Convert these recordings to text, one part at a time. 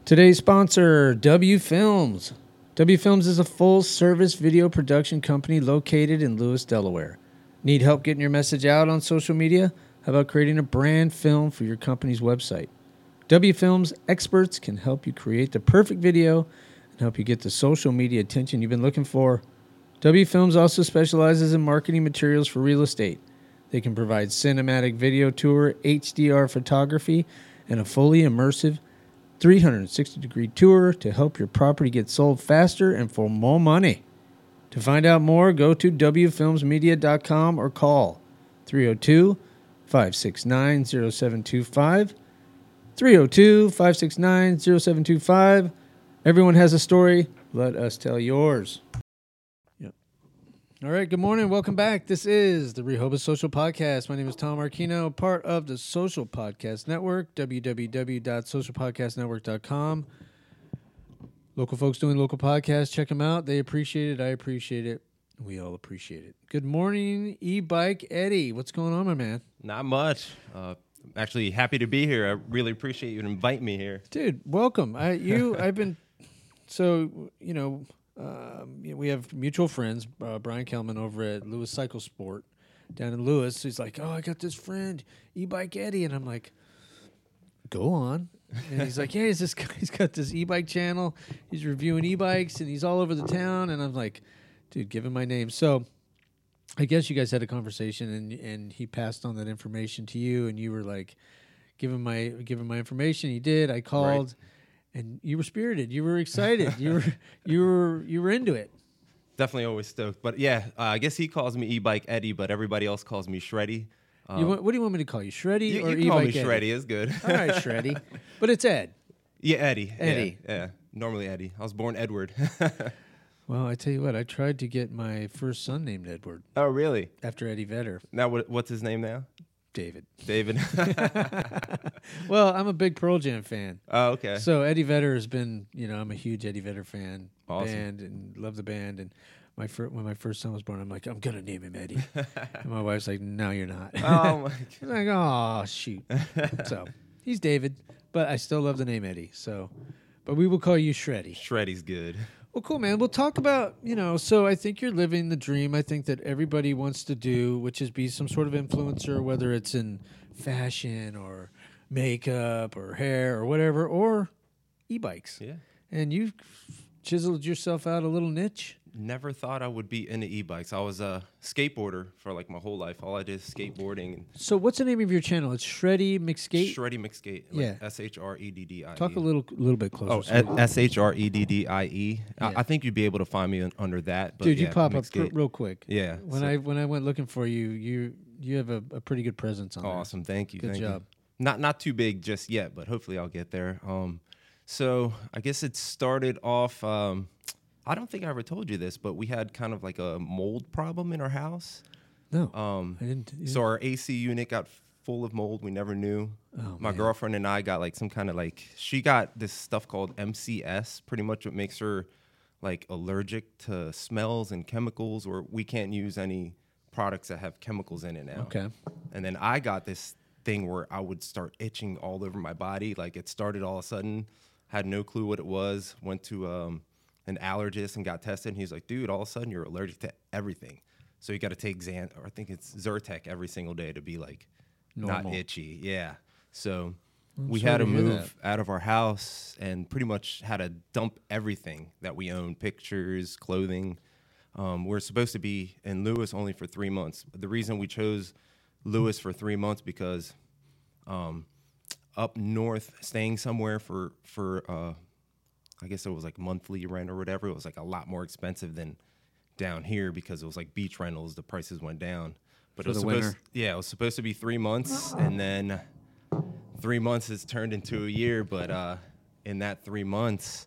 Today's sponsor, W Films. W Films is a full-service video production company located in Lewis, Delaware. Need help getting your message out on social media? How about creating a brand film for your company's website? W Films experts can help you create the perfect video and help you get the social media attention you've been looking for. W Films also specializes in marketing materials for real estate. They can provide cinematic video tour, HDR photography, and a fully immersive 360-degree tour to help your property get sold faster and for more money. To find out more, go to wfilmsmedia.com or call 302-569-0725. 302-569-0725. Everyone has a story. Let us tell yours. Yep. All right, good morning. Welcome back. This is the Rehoboth Social Podcast. My name is Tom Arquino, part of the Social Podcast Network, www.socialpodcastnetwork.com. Local folks doing local podcasts, check them out. They appreciate it. I appreciate it. We all appreciate it. Good morning, E-Bike Eddie. What's going on, my man? Not much. Actually, happy to be here. I really appreciate you inviting me here. Dude, welcome. We have mutual friends, Brian Kelman over at Lewis Cycle Sport down in Lewis. He's like, I got this friend, E-Bike Eddie. And I'm like, go on. And he's like, yeah, he's got this e-bike channel. He's reviewing e-bikes, and he's all over the town. And I'm like, dude, give him my name. So I guess you guys had a conversation, and he passed on that information to you, and you were like, give him my information. He did. I called. Right. And you were spirited. You were excited. you were into it. Definitely always stoked. But yeah, I guess he calls me E-Bike Eddie, but everybody else calls me Shreddy. What do you want me to call you? Shreddy or you E-Bike call me Eddie? Shreddy. It's good. All right, Shreddy. But it's Ed. Yeah, Eddie. Eddie. Yeah. Normally Eddie. I was born Edward. Well, I tell you what. I tried to get my first son named Edward. Oh, really? After Eddie Vedder. Now, what's his name now? David. Well, I'm a big Pearl Jam fan. Oh, okay. So Eddie Vedder has been, I'm a huge Eddie Vedder fan. Awesome. Band, and love the band. And when my first son was born, I'm like, I'm going to name him Eddie. And my wife's like, no, you're not. Oh, my God. I'm like, oh, shoot. So he's David, but I still love the name Eddie. So, but we will call you Shreddy. Shreddy's good. Well, cool, man. We'll talk about, so I think you're living the dream I think that everybody wants to do, which is be some sort of influencer, whether it's in fashion or makeup or hair or whatever, or e-bikes. Yeah. And you've chiseled yourself out a little niche. Never thought I would be into e-bikes. I was a skateboarder for like my whole life. All I did is skateboarding. So what's the name of your channel? It's Shreddy McSkate? Shreddy McSkate. Yeah. SHREDDIE. Talk a little bit closer. Oh, SHREDDIE. Yeah. I think you'd be able to find me under that. But dude, yeah, you pop McSkate. up real quick. Yeah. When I went looking for you have a pretty good presence on there. Awesome. Thank you. Good Thank job. You. Not too big just yet, but hopefully I'll get there. So I guess it started off. I don't think I ever told you this, but we had kind of like a mold problem in our house. No, I didn't. So our AC unit got full of mold. We never knew. Oh, My girlfriend and I got like some kind of she got this stuff called MCS, pretty much what makes her like allergic to smells and chemicals, or we can't use any products that have chemicals in it now. Okay. And then I got this thing where I would start itching all over my body. Like it started all of a sudden, had no clue what it was, went to an allergist and got tested. And he's like, dude, all of a sudden you're allergic to everything. So you got to take or I think it's Zyrtec every single day to be like normal. Not itchy. Yeah. So We had to move out of our house and pretty much had to dump everything that we owned, pictures, clothing. We're supposed to be in Lewis only for 3 months. The reason we chose Lewis for 3 months because up north, staying somewhere for I guess it was like monthly rent or whatever. It was like a lot more expensive than down here because it was like beach rentals. The prices went down. But it was supposed to be 3 months, and then 3 months has turned into a year. But in that 3 months,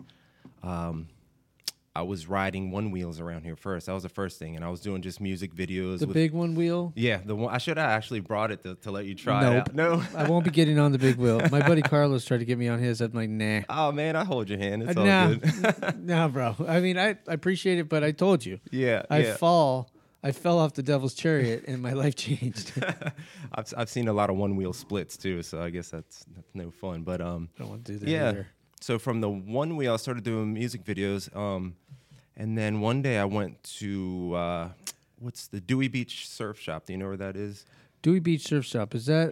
I was riding one wheels around here first. That was the first thing, and I was doing just music videos. The big one wheel? Yeah, the one. I should have actually brought it to let you try it out. No, I won't be getting on the big wheel. My buddy Carlos tried to get me on his. I'm like, nah. Oh man, I hold your hand. It's all good. Nah, bro. I mean, I appreciate it, but I told you. Yeah, I fell off the devil's chariot, and my life changed. I've seen a lot of one wheel splits too, so I guess that's no fun. But I don't want to do that yeah. either. So from the one wheel, I started doing music videos. And then one day I went to, what's the Dewey Beach Surf Shop? Do you know where that is? Dewey Beach Surf Shop. Is that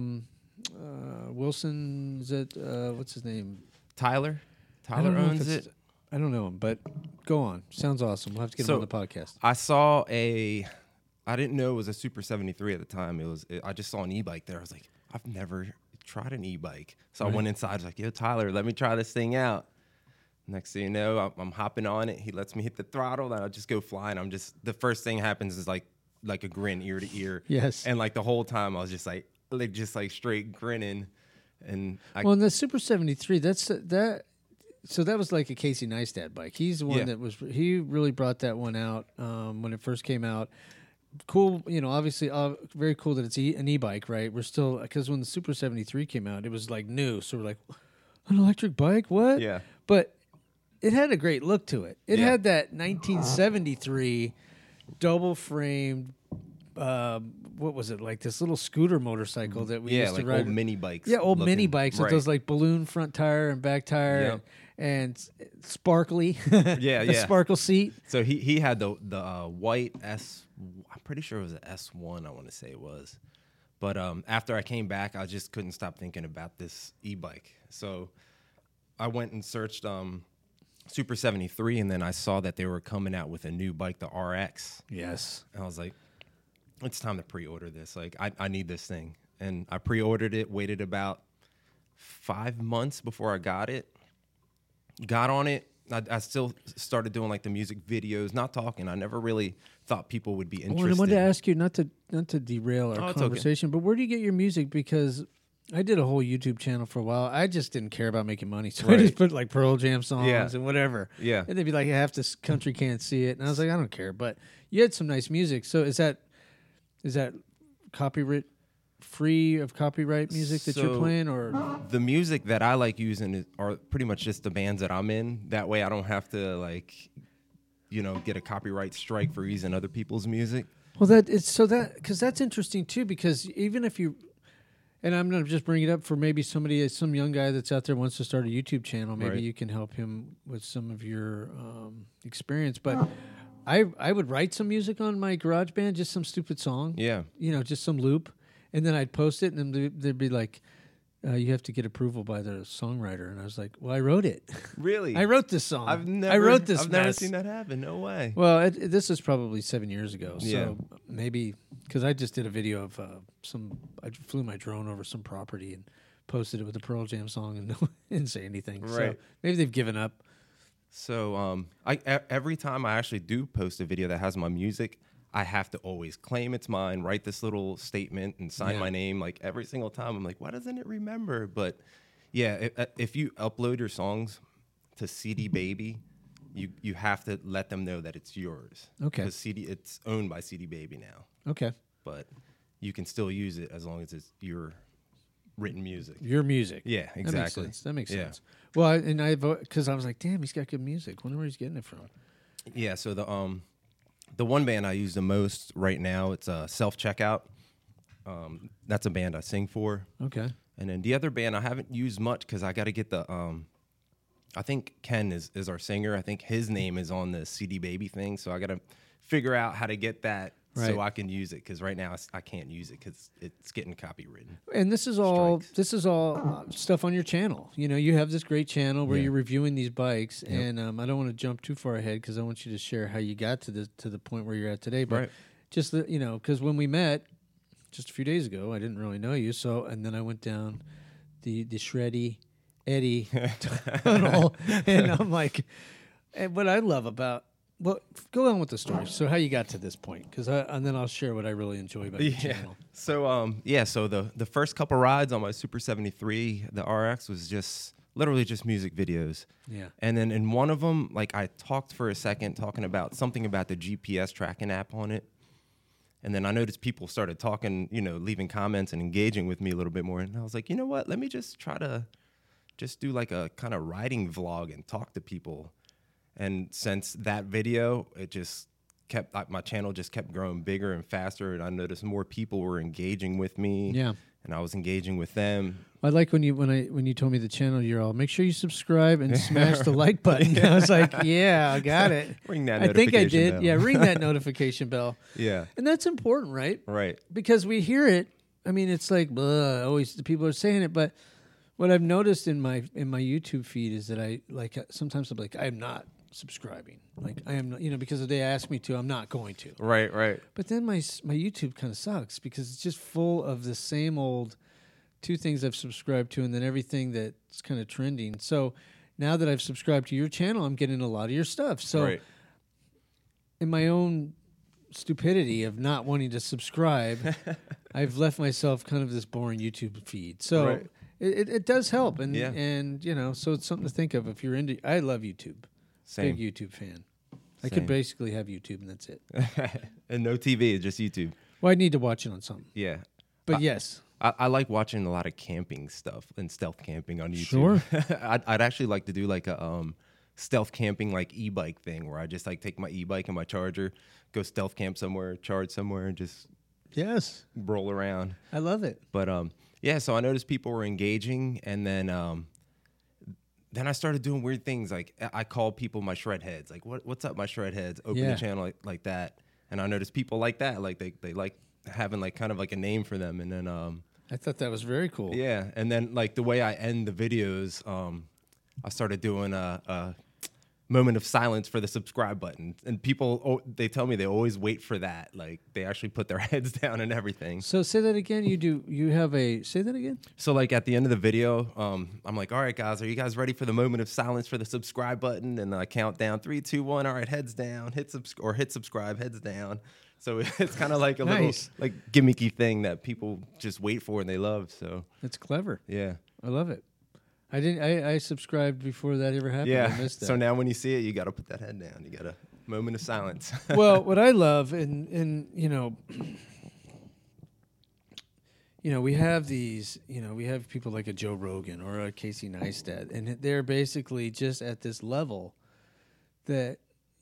Wilson? Is it, what's his name? Tyler? Tyler owns it. I don't know him, but go on. Sounds awesome. We'll have to get him on the podcast. I saw I didn't know it was a Super 73 at the time. I just saw an e-bike there. I was like, I've never tried an e-bike. So I went inside. I was like, yo, Tyler, let me try this thing out. Next thing you know, I'm hopping on it. He lets me hit the throttle, and I just go flying. The first thing happens is like a grin ear to ear. Yes. And like the whole time I was just like straight grinning. And in the Super 73, so that was like a Casey Neistat bike. He's the one he really brought that one out when it first came out. Cool, obviously very cool that it's an e-bike, right? We're still, because when the Super 73 came out, it was like new. So we're like, an electric bike? What? Yeah. But it had a great look to it. It had that 1973 double framed, what was it, like this little scooter motorcycle that we used to ride. Old mini bikes. Yeah, old mini bikes with those like balloon front tire and back tire and sparkly. Yeah, the sparkle seat. So he had the white S. I'm pretty sure it was an S1. I want to say it was, but after I came back, I just couldn't stop thinking about this e-bike. So I went and searched Super 73, and then I saw that they were coming out with a new bike, the RX. Yes. And I was like, it's time to pre-order this. Like, I need this thing. And I pre-ordered it, waited about 5 months before I got it. Got on it. I still started doing like the music videos, not talking. I never really thought people would be interested. I wanted to ask you, not to derail our conversation, but where do you get your music? Because I did a whole YouTube channel for a while. I just didn't care about making money, so I just put like Pearl Jam songs and whatever. Yeah. And they'd be like, half this country can't see it. And I was like, I don't care. But you had some nice music. So is that copyright free of copyright music that you're playing, or the music that I like using are pretty much just the bands that I'm in. That way I don't have to get a copyright strike for using other people's music. Well, because that's interesting too, because even if you, and I'm going to just bring it up for maybe some young guy that's out there wants to start a YouTube channel, maybe you can help him with some of your experience. But I would write some music on my GarageBand, just some stupid song. Yeah. Just some loop. And then I'd post it, and then they'd be like, you have to get approval by the songwriter. And I was like, well, I wrote it. Really? I wrote this song. I've never mess. seen that happen. No way. Well, this is probably 7 years ago. So Yeah. maybe, because I just did a video of I flew my drone over some property and posted it with the Pearl Jam song and didn't say anything. Right. So maybe they've given up. So every time I actually do post a video that has my music, I have to always claim it's mine, write this little statement, and sign my name. Like every single time, I'm like, why doesn't it remember? But yeah, if you upload your songs to CD Baby, you have to let them know that it's yours. Okay. Because it's owned by CD Baby now. Okay. But you can still use it as long as it's your written music. Your music. Yeah, exactly. That makes sense. Well, because I was like, damn, he's got good music. Wonder where he's getting it from. Yeah, so the one band I use the most right now, it's Self Checkout. That's a band I sing for. Okay. And then the other band I haven't used much because I got to get the. I think Ken is our singer. I think his name is on the CD Baby thing, so I got to figure out how to get that so I can use it. Because right now I can't use it because it's getting copywritten. And this is all stuff on your channel. You have this great channel where you're reviewing these bikes, and I don't want to jump too far ahead because I want you to share how you got to the point where you're at today. But just because when we met just a few days ago, I didn't really know you. So and then I went down the Shreddy Eddie tunnel, and I'm like, and what I love about. Well, go on with the story. So how you got to this point, and then I'll share what I really enjoy about your channel. So so the first couple rides on my Super 73, the RX, was literally just music videos. Yeah. And then in one of them, like I talked for a second talking about something about the GPS tracking app on it. And then I noticed people started talking, leaving comments and engaging with me a little bit more. And I was like, you know what? Let me just try to do like a kind of riding vlog and talk to people. And since that video, it just kept my channel just kept growing bigger and faster, and I noticed more people were engaging with me. Yeah. and I was engaging with them. I like when you told me the channel, you're all, make sure you subscribe and smash the like button. I was like, yeah, I got it. Ring that I think I did. bell. Yeah, ring that notification bell. Yeah. And that's important, right? Right. Because we hear it. I mean, it's like, always the people are saying it, but what I've noticed in my YouTube feed is that I like sometimes I'm like, I'm not subscribing. Like I am not, because if they ask me to, I'm not going to. Right. But then my YouTube kind of sucks because it's just full of the same old 2 things I've subscribed to and then everything that's kind of trending. So now that I've subscribed to your channel, I'm getting a lot of your stuff. So in my own stupidity of not wanting to subscribe, I've left myself kind of this boring YouTube feed. So it does help. And, so it's something to think of if you're into, I love YouTube. Same. Big YouTube fan. I could basically have YouTube and that's it. And no TV, just YouTube. Well, I need to watch it on something. Yeah. But yes. I like watching a lot of camping stuff and stealth camping on YouTube. Sure. I'd actually like to do like a stealth camping like e-bike thing where I just like take my e-bike and my charger, go stealth camp somewhere, charge somewhere, and just roll around. I love it. But so I noticed people were engaging, and then I started doing weird things. Like I called people my shred heads. Like what's up, my shred heads? Open the channel like that. And I noticed people like that. Like they like having like kind of like a name for them. And then I thought that was very cool. Yeah, and then like the way I end the videos, I started doing a moment of silence for the subscribe button, and people they tell me they always wait for that. Like they actually put their heads down and everything. So say that again. Say that again. So like at the end of the video, I'm like, all right, guys, are you guys ready for the moment of silence for the subscribe button? And I count down 3, 2, 1. All right, heads down. Hit subscribe. Heads down. So it's kind of like a little like gimmicky thing that people just wait for and they love. So that's clever. Yeah, I love it. I subscribed before that ever happened. Yeah. I missed that. So now when you see it, you got to put that head down. You got a moment of silence. Well, what I love, and we have these, we have people like a Joe Rogan or a Casey Neistat, and they're basically just at this level that,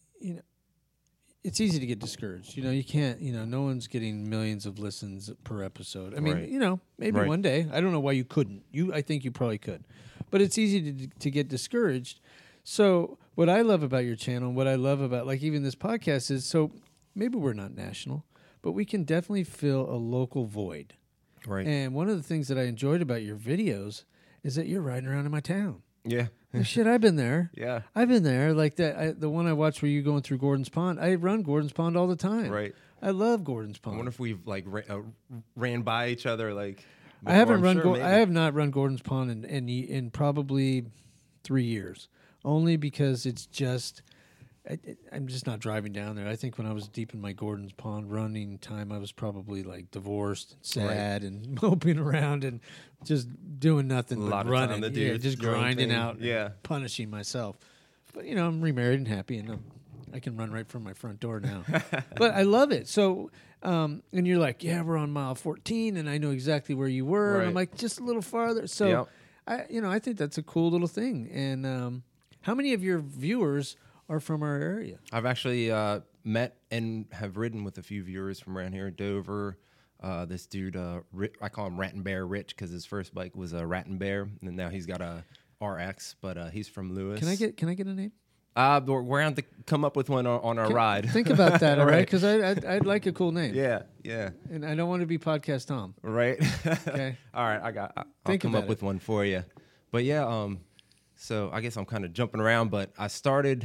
it's easy to get discouraged. You can't, no one's getting millions of listens per episode. I mean, maybe one day. I don't know why you couldn't. I think you probably could. But it's easy to get discouraged. So what I love about your channel, what I love about like even this podcast is, so maybe we're not national, but we can definitely fill a local void. Right. And one of the things that I enjoyed about your videos is that you're riding around in my town. Yeah. Shit, I've been there. Yeah. I've been there. Like that, the one I watched where you going through Gordon's Pond. I run Gordon's Pond all the time. Right. I love Gordon's Pond. I wonder if we've like ran by each other like. I haven't I have not run Gordon's Pond in probably 3 years. Only because it's just, I'm just not driving down there. I think when I was deep in my Gordon's Pond running time, I was probably like divorced, sad, and moping around and just doing nothing but running. Just grinding out, punishing myself. But I'm remarried and happy, and I can run right from my front door now. But I love it. So, and you're like, yeah, we're on mile 14, and I know exactly where you were. And I'm like, just a little farther. So, I think that's a cool little thing. And how many of your viewers are from our area? I've actually met and have ridden with a few viewers from around here in Dover. This dude, I call him Rat and Bear Rich because his first bike was a Rat and Bear, and now he's got a RX, but he's from Lewis. Can I get a name? We're going to come up with one on our ride. Think about that, all right? Because I'd like a cool name. Yeah. And I don't want to be Podcast Tom. Right. Okay. All right, I'll come up with one for you. But yeah, so I guess I'm kind of jumping around, but I started.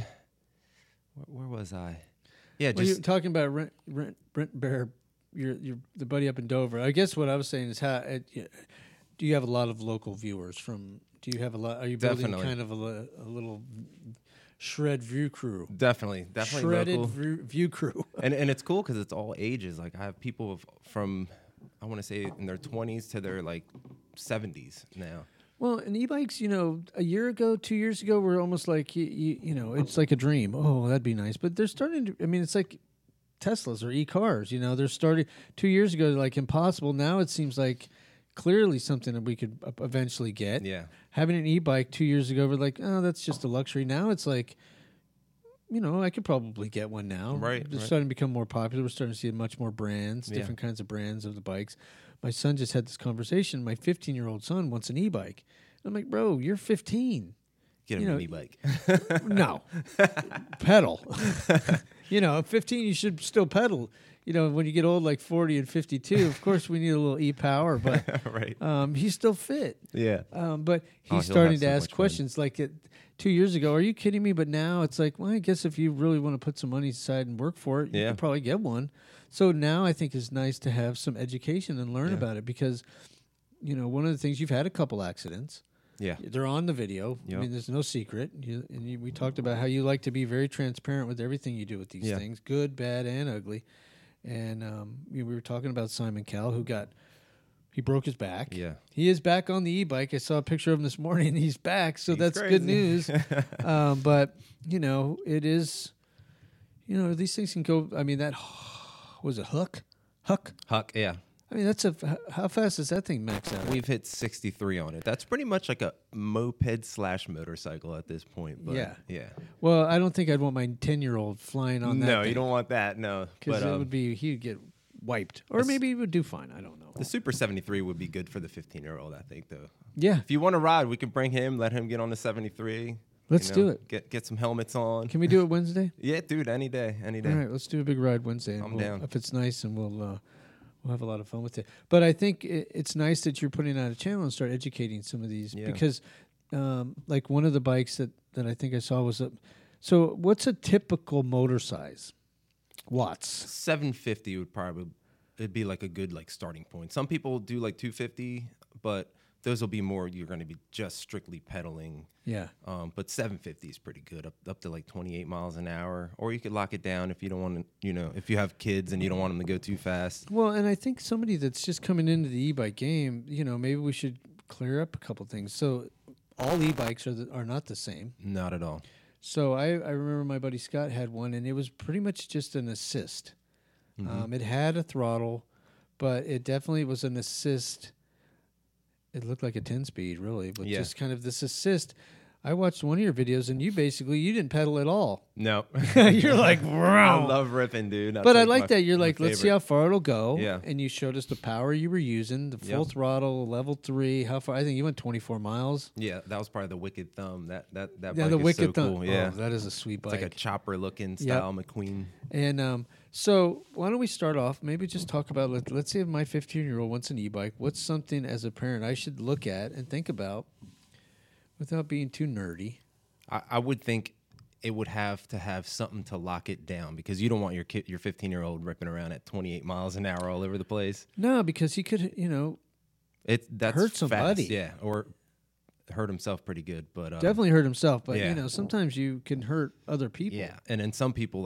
Where was I? Yeah, you're talking about Brent Bear. You're the buddy up in Dover. I guess what I was saying is do you have a lot of local viewers from? Do you have a lot? Are you building kind of a little shred view crew? Definitely shredded local. View crew. and it's cool because it's all ages. Like I have people from I want to say in their 20s to their like 70s now. Well, and e-bikes, a year ago, 2 years ago, were almost like, it's like a dream. Oh, that'd be nice. But they're starting to, it's like Teslas or e-cars, they're starting 2 years ago, like impossible. Now it seems like clearly something that we could eventually get. Yeah. Having an e-bike 2 years ago, we're like, oh, that's just a luxury. Now it's like, I could probably get one now. Right. They're starting to become more popular. We're starting to see much more brands, different kinds of brands of the bikes. my son just had this conversation. My 15-year-old son wants an e-bike. I'm like, bro, you're 15. Get him an e-bike. No. Pedal. At 15, you should still pedal. When you get old, like 40 and 52, of course, we need a little e-power, but right. He's still fit. Yeah. But he's starting to ask questions like 2 years ago, are you kidding me? But now it's like, well, I guess if you really want to put some money aside and work for it, you can probably get one. So now I think it's nice to have some education and learn about it because, one of the things, you've had a couple accidents. Yeah. They're on the video. Yep. I mean, there's no secret. We talked about how you like to be very transparent with everything you do with these things, good, bad, and ugly. And we were talking about Simon Cowell, he broke his back. Yeah. He is back on the e-bike. I saw a picture of him this morning. He's back, so that's crazy. good news. But, it is, these things can go, I mean, that was a Huck, yeah. I mean, how fast does that thing max out? We've hit 63 on it. That's pretty much like a moped/motorcycle at this point. But yeah. Well, I don't think I'd want my 10-year-old flying on that. No, thing. you don't want that. No, because he'd get wiped, or maybe he would do fine. I don't know. The Super 73 would be good for the 15-year-old, I think, though. Yeah. If you want to ride, we could bring him, let him get on the 73. Let's do it. Get some helmets on. Can we do it Wednesday? Yeah, dude, any day. All right, let's do a big ride Wednesday. I'm down. If it's nice, and we'll have a lot of fun with it. But I think it's nice that you're putting out a channel and start educating some of these because, like one of the bikes that I think I saw was so what's a typical motor size? Watts. 750 would probably it'd be like a good like starting point. Some people do like 250, but those will be more. You're going to be just strictly pedaling. Yeah. But 750 is pretty good, up to like 28 miles an hour. Or you could lock it down if you don't want to, if you have kids and you don't want them to go too fast. Well, and I think somebody that's just coming into the e-bike game, maybe we should clear up a couple things. So all e-bikes are not the same. Not at all. So I remember my buddy Scott had one, and it was pretty much just an assist. Mm-hmm. It had a throttle, but it definitely was an assist. It looked like a 10-speed, really, but just kind of this assist. I watched one of your videos, and you didn't pedal at all. No. You're like, wow. I love ripping, dude. But I like that. You're like, let's see how far it'll go. Yeah. And you showed us the power you were using, the full throttle, level 3. How far? I think you went 24 miles. Yeah, that was probably the Wicked Thumb. That bike the is Wicked so Thumb. cool. Yeah. Oh, that is a sweet bike. It's like a chopper-looking style McQueen. And so why don't we start off, maybe just talk about, let's say if my 15-year-old wants an e-bike, what's something as a parent I should look at and think about without being too nerdy? I would think it would have to have something to lock it down because you don't want your 15-year-old ripping around at 28 miles an hour all over the place. No, because he could, that's hurt somebody. Fast, yeah, or hurt himself pretty good. But definitely hurt himself. But sometimes you can hurt other people. Yeah, and then some people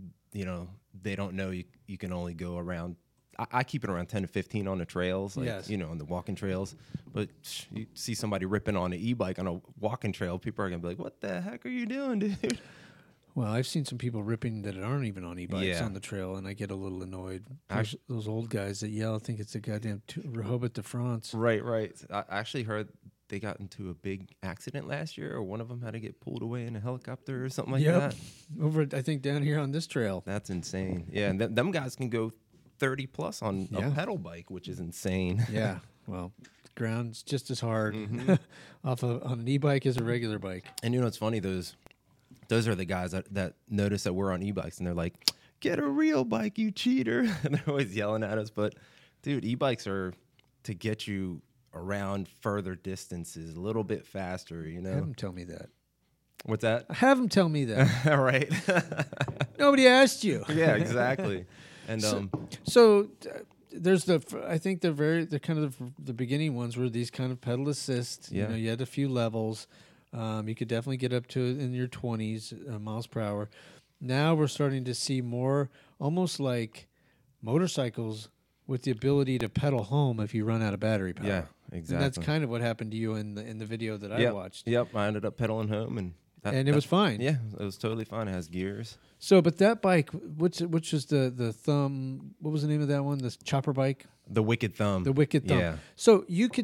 they don't know you can only go around. I keep it around 10 to 15 on the trails, on the walking trails. But you see somebody ripping on an e-bike on a walking trail, people are going to be like, what the heck are you doing, dude? Well, I've seen some people ripping that aren't even on e-bikes on the trail, and I get a little annoyed. Those old guys that yell, I think it's a goddamn Rehoboth de France. Right. I actually heard they got into a big accident last year, or one of them had to get pulled away in a helicopter or something like that. Over, I think, down here on this trail. That's insane. Yeah, and them guys can go 30 plus on a pedal bike, which is insane. Yeah, well, ground's just as hard on an e-bike as a regular bike. And it's funny, those are the guys that notice that we're on e-bikes, and they're like, get a real bike, you cheater. And they're always yelling at us. But, dude, e-bikes are to get you around further distances, a little bit faster, Have them tell me that. What's that? Have them tell me that. Right. Nobody asked you. Yeah, exactly. And so there's I think they're kind of the beginning ones were these kind of pedal assist. Yeah. You had a few levels. You could definitely get up to in your 20s miles per hour. Now we're starting to see more almost like motorcycles with the ability to pedal home if you run out of battery power. Yeah, exactly. And that's kind of what happened to you in the video that I watched. Yep, I ended up pedaling home and it was fine. Yeah, it was totally fine. It has gears. So, but that bike, which was the thumb? What was the name of that one? The chopper bike? The Wicked Thumb. The Wicked Thumb. Yeah. So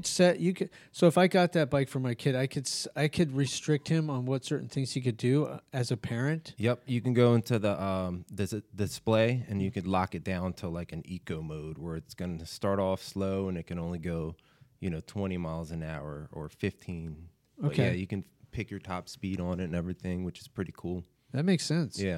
so if I got that bike for my kid, I could restrict him on what certain things he could do as a parent. Yep, you can go into the display and you could lock it down to like an eco mode where it's going to start off slow and it can only go, 20 miles an hour or 15. But okay. yeah, you can pick your top speed on it and everything, which is pretty cool. That makes sense. Yeah.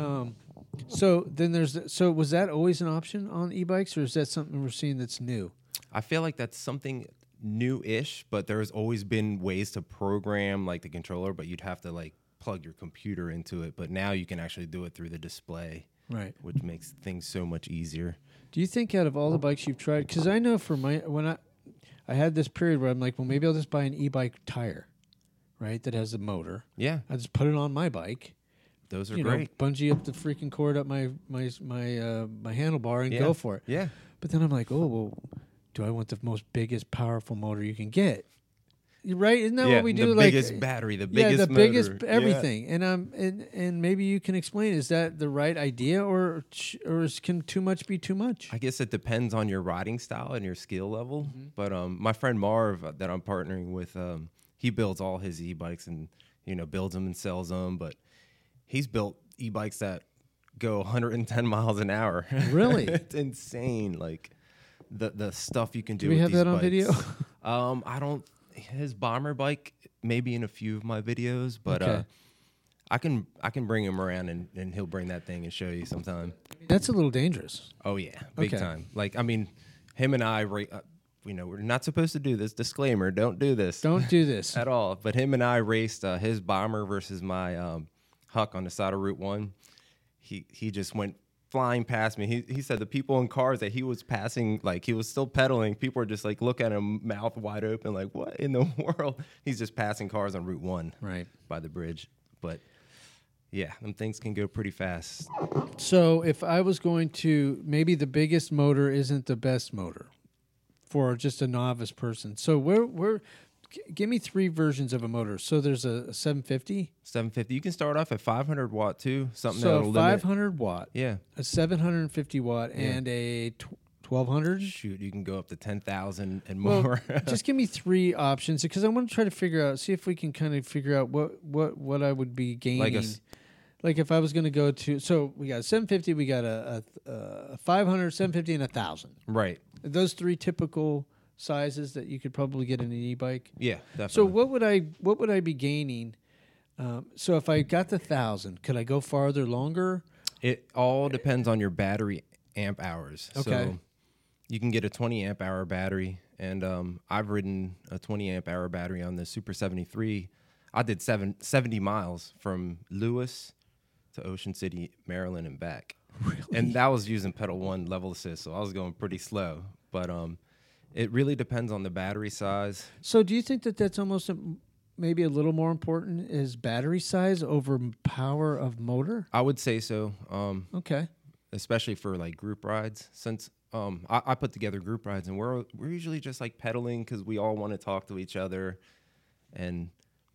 So then so was that always an option on e-bikes, or is that something we're seeing that's new? I feel like that's something new-ish, but there's always been ways to program like the controller, but you'd have to like plug your computer into it. But now you can actually do it through the display, right? Which makes things so much easier. Do you think out of all the bikes you've tried, because I know when I had this period where I'm like, well, maybe I'll just buy an e-bike tire, right? That has a motor. Yeah. I just put it on my bike. Those are great. Bungee up the freaking cord up my handlebar and go for it. Yeah. But then I'm like, oh, well, do I want the most biggest, powerful motor you can get? Right? Isn't that what we do? The biggest battery, the biggest motor. Biggest everything. Yeah. And maybe you can explain, is that the right idea, or can too much be too much? I guess it depends on your riding style and your skill level. Mm-hmm. But my friend Marv that I'm partnering with, he builds all his e-bikes and builds them and sells them. But he's built e-bikes that go 110 miles an hour. Really? It's insane. Like the stuff you can do. Do we with have that on bikes. video? I don't. His bomber bike, maybe in a few of my videos, but okay. I can bring him around and he'll bring that thing and show you sometime. That's a little dangerous. Oh yeah, big time. Like him and I, we're not supposed to do this. Disclaimer: don't do this. Don't do this at all. But him and I raced his bomber versus my Huck on the side of Route 1. He just went flying past me. He said the people in cars that he was passing, like he was still pedaling, people were just like look at him, mouth wide open, like what in the world? He's just passing cars on Route 1 right by the bridge. But yeah, them things can go pretty fast. So if I was going to, maybe the biggest motor isn't the best motor for just a novice person. So give me 3 versions of a motor. So there's a 750. 750. You can start off at 500 watt too. Something so that'll 500 watt. Yeah. A 750 watt and a 1200. Shoot, you can go up to 10,000 and more. Well, just give me 3 options, because I want to try to see if we can kind of figure out what I would be gaining. Like if I was going to go to, so we got a 750, we got a 500, 750, and 1,000. Right. Those 3 typical sizes that you could probably get in an e-bike. Yeah, definitely. So what would I be gaining? So if I got the 1,000, could I go farther, longer? It all depends on your battery amp hours. Okay. So you can get a 20 amp hour battery, and I've ridden a 20 amp hour battery on the Super 73. I did 70 miles from Lewis to Ocean City, Maryland, and back. Really? And that was using pedal 1 level assist, so I was going pretty slow. But it really depends on the battery size. So do you think that that's almost maybe a little more important, is battery size over power of motor? I would say so. Okay. Especially for like group rides, since I put together group rides, and we're usually just like pedaling because we all want to talk to each other. And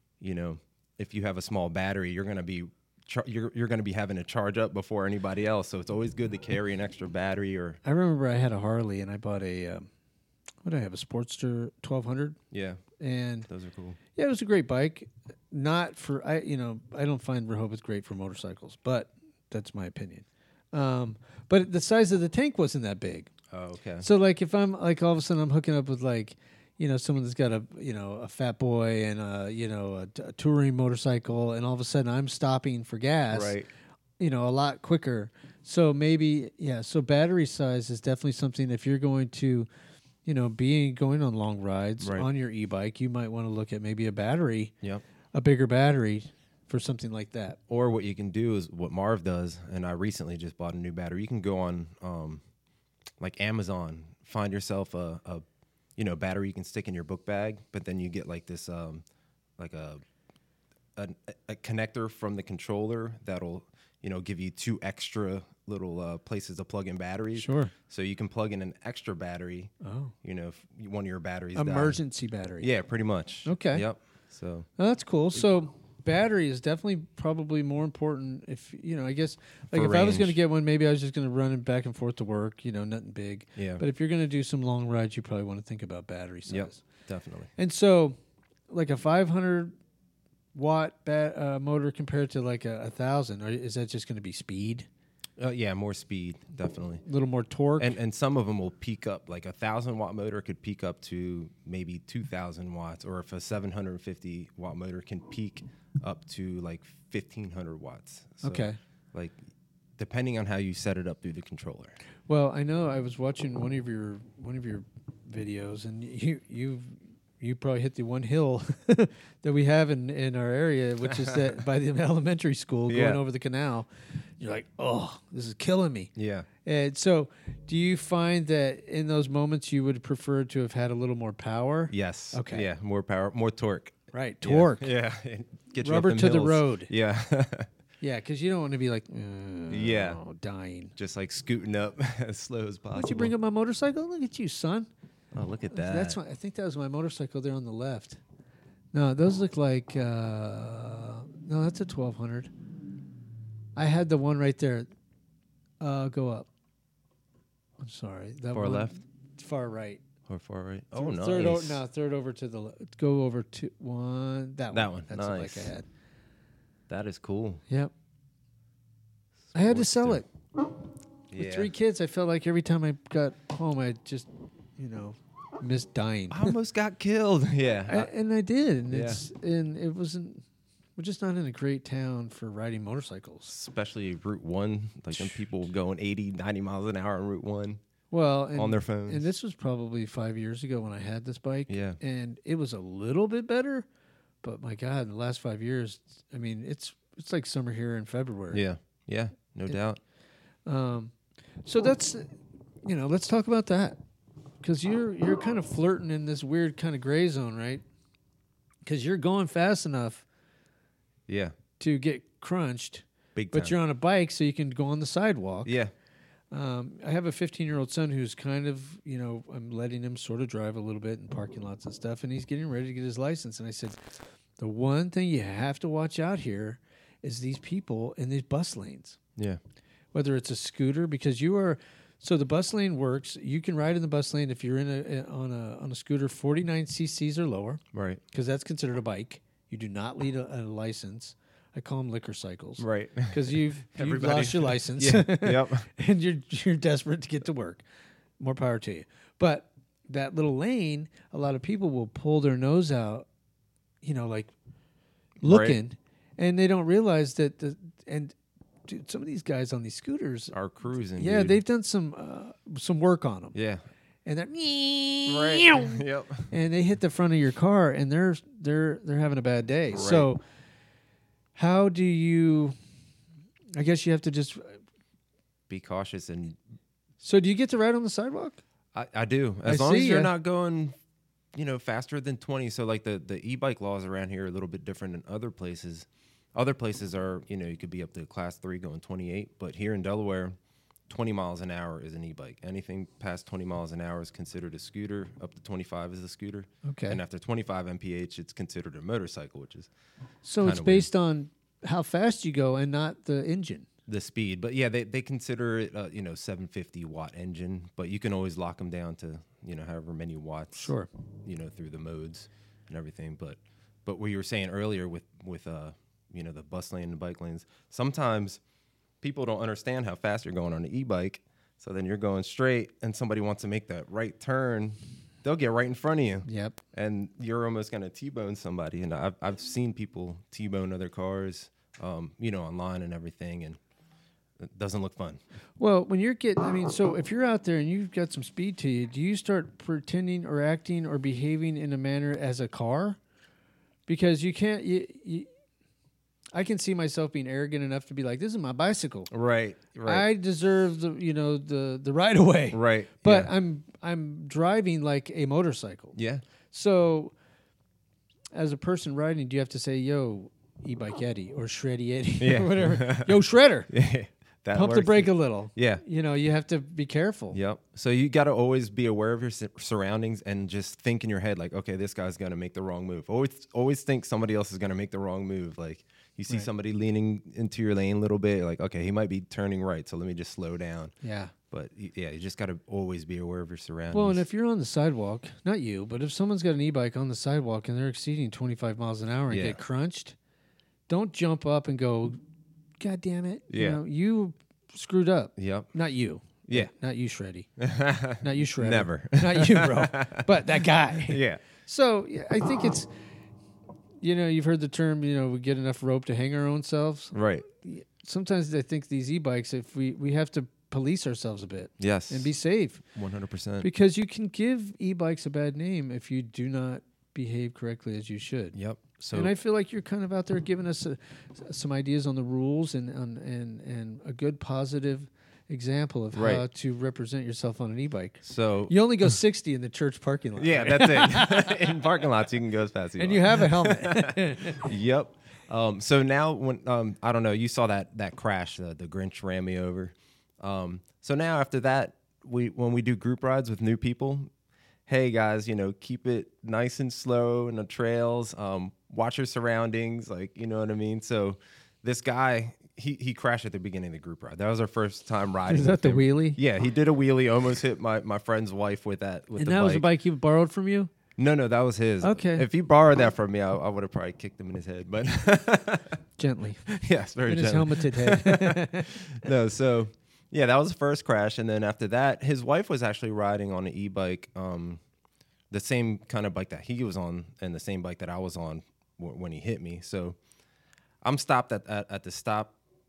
if you have a small battery, you're gonna be you're gonna be having to charge up before anybody else. So it's always good to carry an extra battery. Or I remember I had a Harley and I bought a what did I have, a Sportster 1200? Yeah, and those are cool. Yeah, it was a great bike. Not for I don't find Rehoboth great for motorcycles, but that's my opinion. But the size of the tank wasn't that big. Oh, okay. So like if I'm like all of a sudden I'm hooking up with like someone that's got a Fat Boy and a touring motorcycle, and all of a sudden I'm stopping for gas, right? A lot quicker. So maybe so battery size is definitely something. If you're going to going on long rides on your e-bike, you might want to look at maybe a battery, a bigger battery for something like that. Or what you can do is what Marv does, and I recently just bought a new battery. You can go on like Amazon, find yourself a battery you can stick in your book bag, but then you get like this like a connector from the controller that'll give you 2 extra little places to plug in batteries. Sure. So you can plug in an extra battery. Oh. If one of your batteries emergency battery. Yeah, pretty much. Okay. Yep. So that's cool. So battery is definitely probably more important. If I guess like For if I was going to range. get one, maybe I was just going to run it back and forth to work. Nothing big. Yeah. But if you're going to do some long rides, you probably want to think about battery size. Yep. Definitely. And so, like a 500 watt motor compared to like a 1,000, is that just going to be speed? Yeah, more speed, definitely. A little more torque. And some of them will peak up, like a 1,000-watt motor could peak up to maybe 2,000 watts, or if a 750-watt motor can peak up to like 1,500 watts. So, Okay. Like, depending on how you set it up through the controller. Well, I know I was watching one of your videos, and you probably hit the one hill that we have in our area, which is that by the elementary school going over the canal. You're like, oh, this is killing me. Yeah. And so, do you find that in those moments you would prefer to have had a little more power? Yes. Okay. Yeah, more power, more torque. Right, torque. Yeah. Get you Rubber up them to the hills. road. Yeah. Yeah, because you don't want to be like, Yeah. dying. Just like scooting up as slow as possible. Would you bring up my motorcycle? Look at you, son. Oh, look at that. That's I think that was my motorcycle there on the left. No, those look like no, that's a 1200. I had the one right there. Go up. I'm sorry. That Far one, left far right. or far right? Oh, nice. Third over to the left. Go over to one. That one. That's Nice. the bike I had. That is cool. Yep. I had to sell it. Yeah. With 3 kids, I felt like every time I got home, I just, missed dying. I almost got killed. Yeah. And I did, and Yeah. it wasn't. We're just not in a great town for riding motorcycles. Especially Route 1. Like them people going 80, 90 miles an hour on Route 1 Well, and, on their phones. and this was probably 5 years ago when I had this bike. Yeah. And it was a little bit better, but my God, in the last 5 years, I mean, it's like summer here in February. Yeah. Yeah. No doubt. So that's, let's talk about that, because you're kind of flirting in this weird kind of gray zone, right? Because you're going fast enough Yeah. to get crunched, Big time. but you're on a bike, so you can go on the sidewalk. Yeah. I have a 15-year-old son who's kind of, I'm letting him sort of drive a little bit in parking lots and stuff, and he's getting ready to get his license. And I said, the one thing you have to watch out here is these people in these bus lanes. Yeah. Whether it's a scooter, because so the bus lane works. You can ride in the bus lane if you're on a scooter 49 cc's or lower, Right. because that's considered a bike. You do not need a license. I call them liquor cycles. Right. Because you've lost your license. Yeah. Yep. And you're desperate to get to work. More power to you. But that little lane, a lot of people will pull their nose out, like looking, Right. and they don't realize that dude, some of these guys on these scooters Are cruising. yeah, dude. they've done some work on them. Yeah. And they're Right. Yep. and they hit the front of your car, and they're having a bad day. Right. So how do you? I guess you have to just. Be cautious. And So do you get to ride on the sidewalk? I do. As long see as you're ya. not going, faster than 20. So like the e-bike laws around here are a little bit different than other places. Other places are, you could be up to class 3 going 28. But here in Delaware, 20 miles an hour is an e-bike. Anything past 20 miles an hour is considered a scooter. Up to 25 is a scooter. Okay. And after 25 mph, it's considered a motorcycle, which is So it's kinda based on how fast you go and not the engine. the speed. But yeah, they consider it, 750 watt engine. But you can always lock them down to, however many watts. Sure. Through the modes and everything. But what you were saying earlier with the bus lane and bike lanes, sometimes people don't understand how fast you're going on an e-bike. So then you're going straight and somebody wants to make that right turn, they'll get right in front of you. Yep. And you're almost going to T-bone somebody. And I've seen people T-bone other cars, online and everything, and it doesn't look fun. Well, when you're so if you're out there and you've got some speed to you, do you start pretending or acting or behaving in a manner as a car? Because you can't. I can see myself being arrogant enough to be like, "This is my bicycle. Right. I deserve the right of way." Right. But yeah. I'm driving like a motorcycle. Yeah. So, as a person riding, do you have to say, "Yo, e-bike Eddie" or "Shreddy Eddie" Yeah. or whatever? "Yo, Shredder." That Pump the works. brake a little. Yeah. You know, you have to be careful. Yep. So you got to always be aware of your surroundings and just think in your head, like, okay, this guy's going to make the wrong move. Always think somebody else is going to make the wrong move. Like you see somebody leaning into your lane a little bit, like, okay, he might be turning right, so let me just slow down. Yeah. But yeah, you just got to always be aware of your surroundings. Well, and if you're on the sidewalk, not you, but if someone's got an e-bike on the sidewalk and they're exceeding 25 miles an hour and get crunched, don't jump up and go, God damn it. Yeah. You know, you screwed up. Yep. Not you. Yeah. Not you, Shreddy. Not you, Shredder. Never. Not you, bro. But that guy. Yeah. So I think it's, you know, you've heard the term, you know, we get enough rope to hang our own selves. Right. Sometimes I think these e-bikes, if we have to police ourselves a bit. Yes. And be safe. 100%. Because you can give e-bikes a bad name if you do not behave correctly as you should. Yep. So, and I feel like you're kind of out there giving us some ideas on the rules and a good positive example of how to represent yourself on an e-bike. So you only go 60 in the church parking lot. Yeah, right? that's it. In parking lots, you can go as fast as you want. And you have a helmet. Yep. So now when I don't know, you saw that crash, the Grinch ran me over. So now after that, when we do group rides with new people, hey guys, you know, keep it nice and slow in the trails. Watch your surroundings, like, you know what I mean? So this guy, he crashed at the beginning of the group ride. That was our first time riding. Is that the him. wheelie? Yeah, he did a wheelie, almost hit my friend's wife with that. And that was a bike he borrowed from you? No, that was his. Okay. If he borrowed that from me, I would have probably kicked him in his head. But gently. Yes, very in gently. his helmeted head. No, so yeah, that was the first crash, and then after that, his wife was actually riding on an e-bike, the same kind of bike that he was on, and the same bike that I was on when he hit me. So I'm stopped at the stop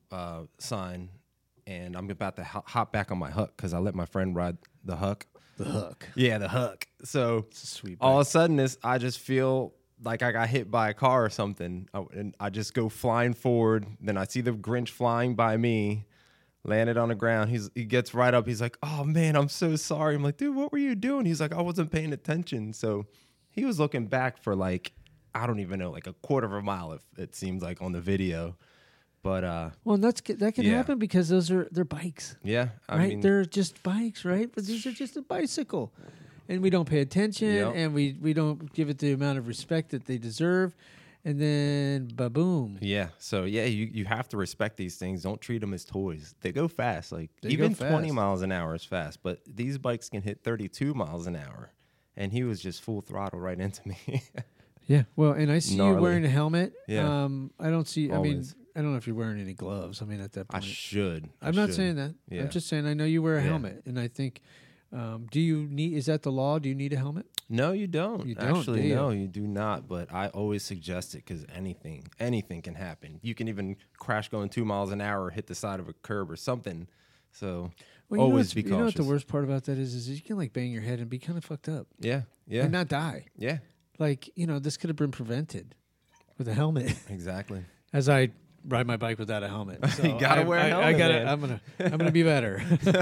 sign, and I'm about to hop back on my Huck because I let my friend ride the Huck. The Huck. Yeah, the Huck. So It's a sweet all bike. of a sudden, I just feel like I got hit by a car or something, and I just go flying forward. Then I see the Grinch flying by me, landed on the ground. He gets right up. He's like, "Oh man, I'm so sorry." I'm like, "Dude, what were you doing?" He's like, "I wasn't paying attention." So he was looking back for like, I don't even know, like a quarter of a mile. If it seems like on the video, but well, and that can happen because they're bikes. Yeah, I mean, they're just bikes, right? But these are just a bicycle, and we don't pay attention, and we don't give it the amount of respect that they deserve, and then ba-boom. Yeah, so yeah, you have to respect these things. Don't treat them as toys. They go fast. Like They even go 20 fast. miles an hour is fast, but these bikes can hit 32 miles an hour, and he was just full throttle right into me. Yeah, well, and I see you Gnarly. wearing a helmet. Yeah. I don't see. Always. I don't know if you're wearing any gloves. I mean, at that I point, should. I'm not saying that. Yeah. I'm just saying I know you wear a Yeah. helmet, and I think. Do you need? Is that the law? Do you need a helmet? No, you don't. You don't, Actually, do you? no, you do not. But I always suggest it because anything can happen. You can even crash going 2 miles an hour, or hit the side of a curb or something. So Well, you know always what's- be cautious. You know what the worst part about that is you can like bang your head and be kind of fucked up Yeah, and not die. yeah, Like, you know, this could have been prevented with a helmet. exactly. As I ride my bike without a helmet, so You gotta wear a I helmet, gotta. man. I'm gonna be better.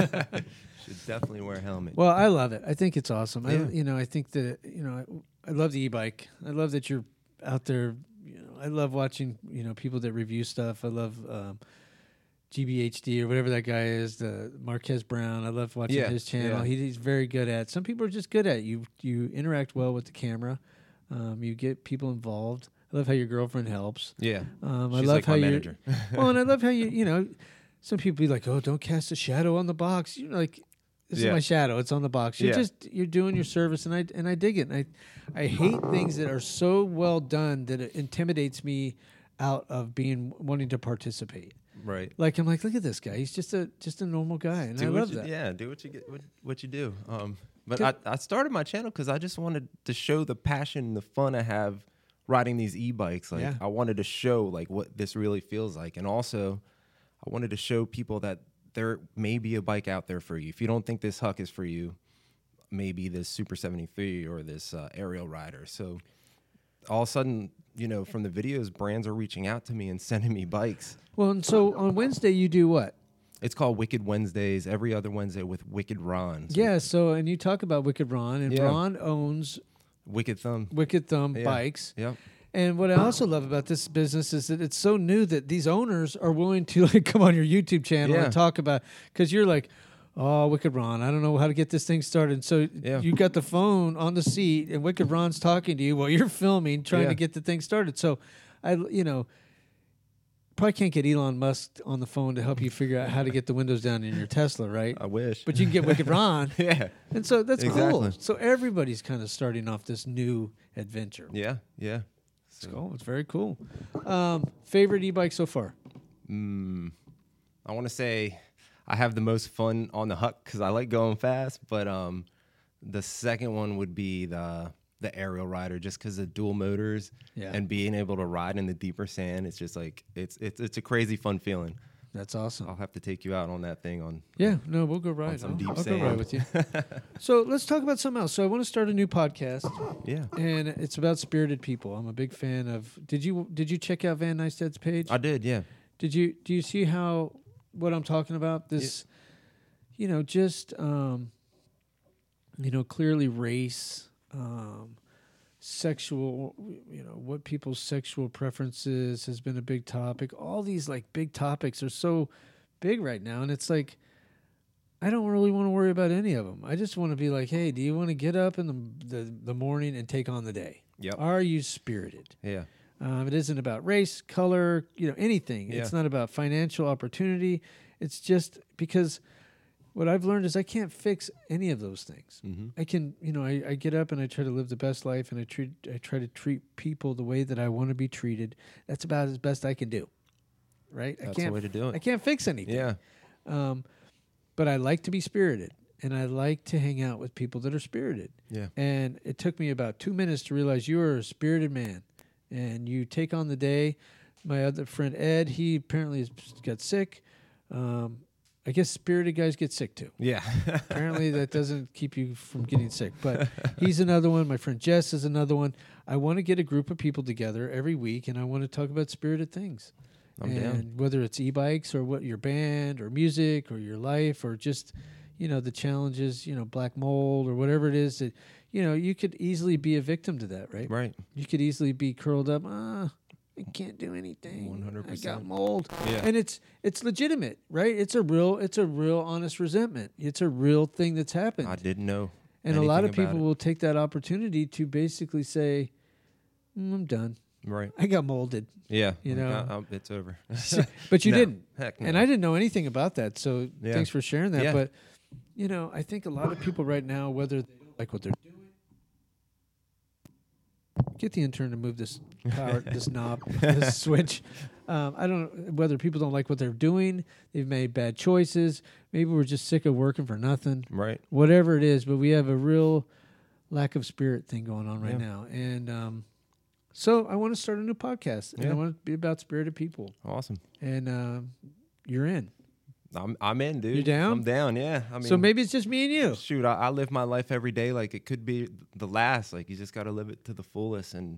Should definitely wear a helmet. Well, I love it. I think it's awesome. Yeah. I think that I love the e-bike. I love that you're out there. I love watching people that review stuff. I love GBHD or whatever that guy is, the Marquez Brown. I love watching his channel. Yeah. He's very good at. Some people are just good at it. You interact well with the camera. You get people involved. I love how your girlfriend helps. Yeah. I She's love like how my you. manager. Well, and I love how some people be like, "Oh, don't cast a shadow on the box." Like, this is Yeah. my shadow. It's on the box. You're doing your service, and I dig it. And I hate things that are so well done that it intimidates me out of wanting to participate. Right. Like, I'm like, look at this guy. He's just a normal guy, and I love that. Yeah, do what you do. But I started my channel because I just wanted to show the passion and the fun I have riding these e-bikes. Like, I wanted to show like what this really feels like, and also I wanted to show people that there may be a bike out there for you. If you don't think this Huck is for you, maybe this Super 73 or this Aerial Rider. So all of a sudden, from the videos, brands are reaching out to me and sending me bikes. Well, and so on Wednesday you do what? It's called Wicked Wednesdays, every other Wednesday with Wicked Ron. So Yeah. So, and you talk about Wicked Ron, and Yeah. Ron owns Wicked Thumb. Wicked Thumb Yeah. bikes. Yep. And what I also love about this business is that it's so new that these owners are willing to like come on your YouTube channel and talk about, because you're like, oh, Wicked Ron, I don't know how to get this thing started. So you got the phone on the seat, and Wicked Ron's talking to you while you're filming, trying to get the thing started. So probably can't get Elon Musk on the phone to help you figure out how to get the windows down in your Tesla, right? I wish. But you can get Wicked Ron. Yeah. And so that's cool. So everybody's kind of starting off this new adventure. Yeah, yeah. It's cool. It's very cool. Favorite e-bike so far? I want to say I have the most fun on the Huck because I like going fast, but the second one would be the Aerial Rider, just because of dual motors and being able to ride in the deeper sand. It's just like it's a crazy fun feeling. That's awesome. I'll have to take you out on that thing we'll go ride. Some deep I'll sand. go ride with you. So let's talk about something else. So I want to start a new podcast. Yeah. And it's about spirited people. I'm a big fan of. Did you check out Van Nysted's page? I did, yeah. Do you see what I'm talking about? This, clearly race, sexual, what people's sexual preferences has been a big topic. All these like big topics are so big right now, and it's like I don't really want to worry about any of them. I just want to be like, hey, do you want to get up in the morning and take on the day? Yep. Are you spirited? Yeah. It isn't about race, color, anything. Yeah. It's not about financial opportunity. It's just because what I've learned is I can't fix any of those things. Mm-hmm. I can, I get up and I try to live the best life, and I try to treat people the way that I want to be treated. That's about as best I can do. Right? That's the way to do it. I can't fix anything. Yeah. But I like to be spirited, and I like to hang out with people that are spirited. Yeah. And it took me about 2 minutes to realize you are a spirited man, and you take on the day. My other friend Ed, he apparently has got sick. I guess spirited guys get sick too. Yeah. Apparently that doesn't keep you from getting sick. But he's another one. My friend Jess is another one. I want to get a group of people together every week, and I want to talk about spirited things. I'm down. Whether it's e-bikes or what your band or music or your life or just, the challenges, black mold or whatever it is that, you could easily be a victim to that, right? Right. You could easily be curled up. I can't do anything. 100%. I got mold. Yeah. And it's legitimate, right? It's a real honest resentment. It's a real thing that's happened. I didn't know. And a lot of people will take that opportunity to basically say, I'm done. Right. I got molded. Yeah. It's over. But you No. didn't. Heck no. And I didn't know anything about that. So thanks for sharing that. Yeah. But, I think a lot of people right now, whether they don't like what they're doing, get the intern to move this this knob, this switch. I don't know whether people don't like what they're doing. They've made bad choices. Maybe we're just sick of working for nothing. Right. Whatever it is, but we have a real lack of spirit thing going on right now. And so I want to start a new podcast, and I want it to be about spirited people. Awesome. And you're in. I'm in, dude. You down? I'm down, yeah. I mean, so maybe it's just me and you. Shoot, I live my life every day like it could be the last. Like, you just got to live it to the fullest, and,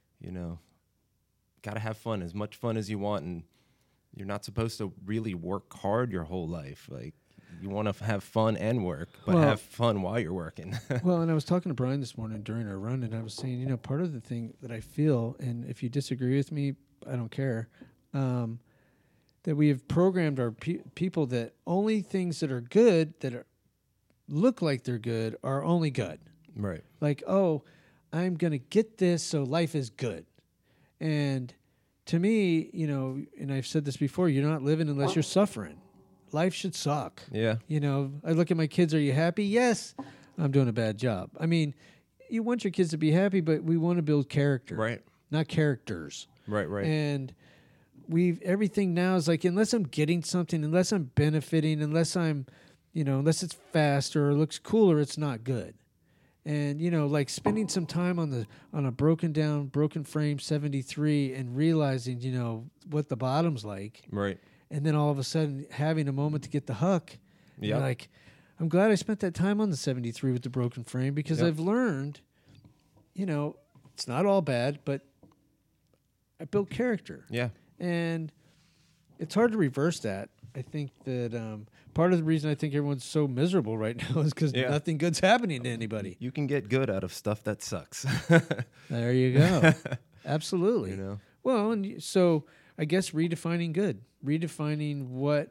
got to have fun, as much fun as you want. And you're not supposed to really work hard your whole life. Like, you want to have fun and work, but have fun while you're working. Well, and I was talking to Brian this morning during our run, and I was saying, part of the thing that I feel, and if you disagree with me, I don't care, that we have programmed our people that only things that are good, look like they're good, are only good. Right. Like, I'm going to get this, so life is good. And to me, and I've said this before, you're not living unless you're suffering. Life should suck. Yeah. I look at my kids, are you happy? Yes. I'm doing a bad job. I mean, you want your kids to be happy, but we want to build character. Right. Not characters. Right. And everything now is like, unless I'm getting something, unless I'm benefiting, unless I'm, unless it's faster or looks cooler, it's not good. And, like spending some time on a broken frame 73 and realizing, what the bottom's like. Right. And then all of a sudden having a moment to get the huck. Yeah. Like, I'm glad I spent that time on the 73 with the broken frame, because I've learned, it's not all bad, but I built character. Yeah. And it's hard to reverse that. I think that part of the reason I think everyone's so miserable right now is because nothing good's happening to anybody. You can get good out of stuff that sucks. There you go. Absolutely. You know? Well, and so I guess redefining good, redefining what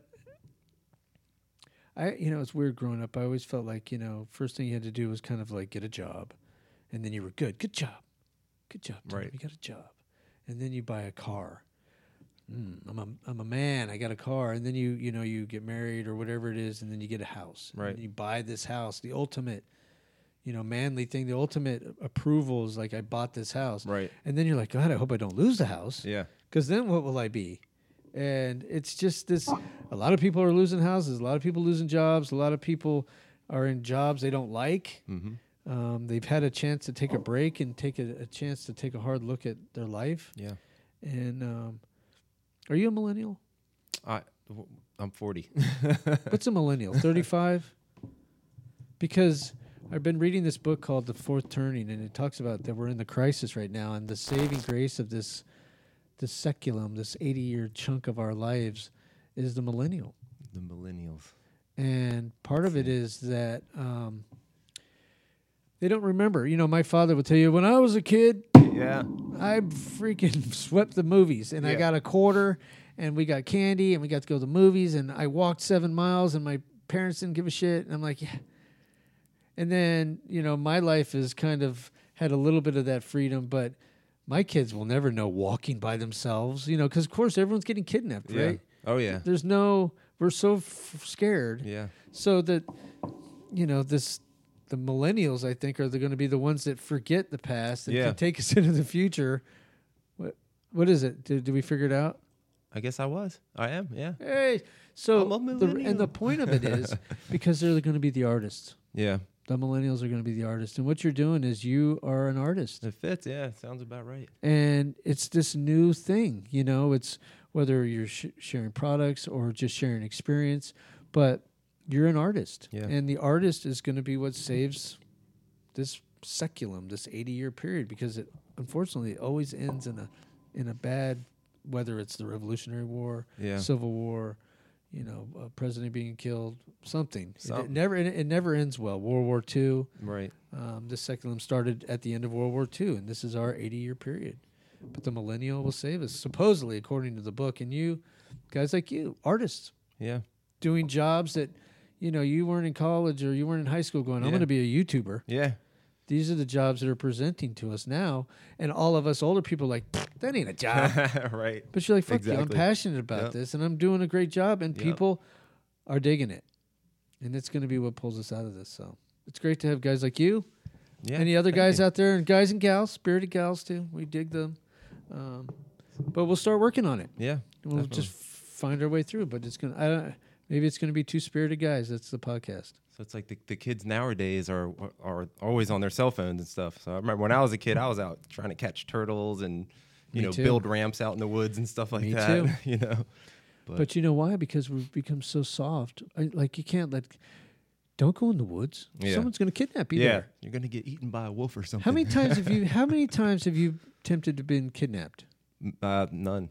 it's weird growing up. I always felt like, first thing you had to do was kind of like get a job, and then you were good. Good job. Good job, Tom. Right. You got a job. And then you buy a car. I'm a man. I got a car. And then you get married or whatever it is, and then you get a house. Right. And you buy this house, the ultimate, manly thing, the ultimate approval is like, I bought this house. Right. And then you're like, God, I hope I don't lose the house. Yeah. Because then what will I be? And it's just this, a lot of people are losing houses. A lot of people losing jobs. A lot of people are in jobs they don't like. Mm-hmm. They've had a chance to take a break and take a chance to take a hard look at their life. Yeah. And are you a millennial? I'm 40. What's a millennial? 35? Because I've been reading this book called The Fourth Turning, and it talks about that we're in the crisis right now, and the saving grace of this seculum, this 80-year chunk of our lives, is the millennial. The millennials. And part of it is that they don't remember. My father would tell you, when I was a kid, Yeah. I freaking swept the movies, and I got a quarter, and we got candy, and we got to go to the movies, and I walked 7 miles, and my parents didn't give a shit. And I'm like, yeah. And then, my life has kind of had a little bit of that freedom, but my kids will never know walking by themselves, because, of course, everyone's getting kidnapped, right? Oh, yeah. We're so scared. Yeah. So that, the millennials, I think, are going to be the ones that forget the past and can take us into the future. What is it? Did we figure it out? I guess I am, yeah. Hey, so I'm a millennial. and the point of it is because they're going to be the artists. Yeah. The millennials are going to be the artists. And what you're doing is you are an artist. It fits, yeah. Sounds about right. And it's this new thing, it's whether you're sharing products or just sharing experience, but you're an artist. Yeah. And the artist is going to be what saves this seculum, this 80-year period, because it unfortunately always ends in a bad, whether it's the Revolutionary War, Civil War, a president being killed, something. It never ends well. World War II. Right. This seculum started at the end of World War II, and this is our 80-year period. But the millennial will save us, supposedly, according to the book. And you, guys like you, artists. Yeah. Doing jobs that, you weren't in college or you weren't in high school going, I'm going to be a YouTuber. Yeah. These are the jobs that are presenting to us now. And all of us older people are like, that ain't a job. Right. But you're like, fuck you, I'm passionate about this, and I'm doing a great job, and people are digging it. And it's going to be what pulls us out of this. So it's great to have guys like you. Yeah. Any other guys out there, and guys and gals, spirited gals too. We dig them. But we'll start working on it. Yeah. We'll just find our way through. But it's maybe it's gonna be two spirited guys. That's the podcast. So it's like the kids nowadays are always on their cell phones and stuff. So I remember when I was a kid, I was out trying to catch turtles and build ramps out in the woods and stuff like that. Too. But you know why? Because we've become so soft. You can't don't go in the woods. Yeah. Someone's gonna kidnap you. There. You're gonna get eaten by a wolf or something. How many times have you attempted to been kidnapped? None.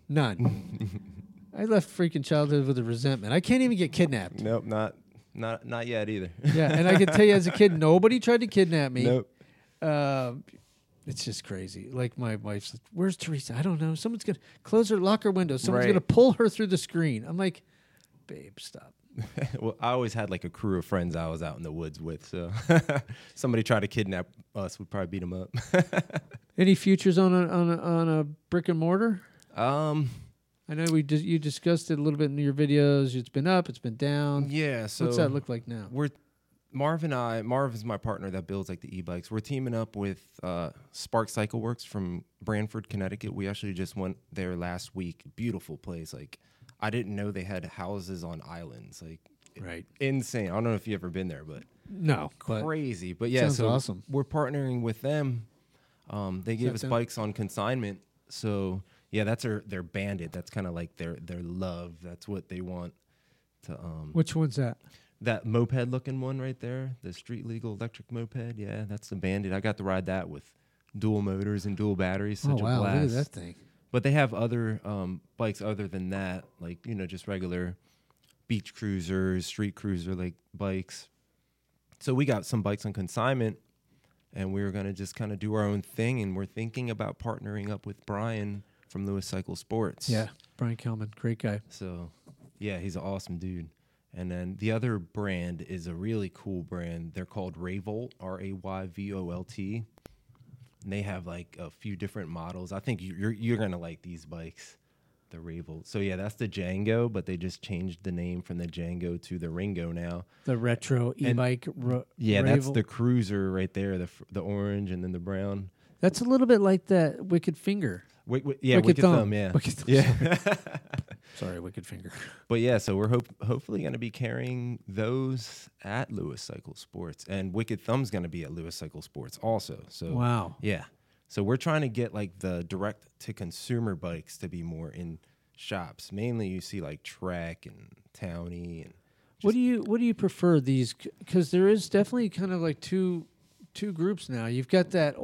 I left freaking childhood with a resentment. I can't even get kidnapped. Nope, not yet either. Yeah, and I can tell you as a kid, nobody tried to kidnap me. Nope. It's just crazy. Like my wife's like, "Where's Teresa?" I don't know. Someone's gonna close her locker window. Someone's gonna pull her through the screen. I'm like, babe, stop. Well, I always had a crew of friends I was out in the woods with. So somebody tried to kidnap us, we'd probably beat them up. Any futures on a brick and mortar? I know you discussed it a little bit in your videos. It's been up, it's been down. Yeah. So what's that look like now? Marv is my partner that builds the e-bikes. We're teaming up with Spark Cycle Works from Branford, Connecticut. We actually just went there last week. Beautiful place. I didn't know they had houses on islands. Right. Insane. I don't know if you've ever been there, but no, crazy. But yeah, sounds awesome. We're partnering with them. They gave us bikes on consignment. So yeah, that's their Bandit. That's kind of their love. That's what they want to. Which one's that? That moped looking one right there, the street legal electric moped. Yeah, that's the Bandit. I got to ride that with dual motors and dual batteries. Such a blast. Look at that thing. But they have other bikes other than that, just regular beach cruisers, street cruiser bikes. So we got some bikes on consignment, and we were going to just kind of do our own thing. And we're thinking about partnering up with Brian from Lewis Cycle Sports. Yeah, Brian Kelman, great guy. So, yeah, he's an awesome dude. And then the other brand is a really cool brand. They're called Rayvolt, Rayvolt. And they have like a few different models. I think you're going to like these bikes, the Rayvolt. So, yeah, that's the Django, but they just changed the name from the Django to the Ringo now. The retro e-bike. Yeah, Rayvolt. That's the Cruiser right there, the orange and then the brown. That's a little bit like that Wicked Finger. Wicked Thumb, yeah. Wicked Thumb. Yeah. Sorry, Wicked Finger. But yeah, so we're hopefully going to be carrying those at Lewis Cycle Sports, and Wicked Thumb's going to be at Lewis Cycle Sports also. So wow, yeah. So we're trying to get like the direct to consumer bikes to be more in shops. Mainly, you see like Trek and Townie and. What do you prefer these? Because there is definitely kind of like two groups now. You've got that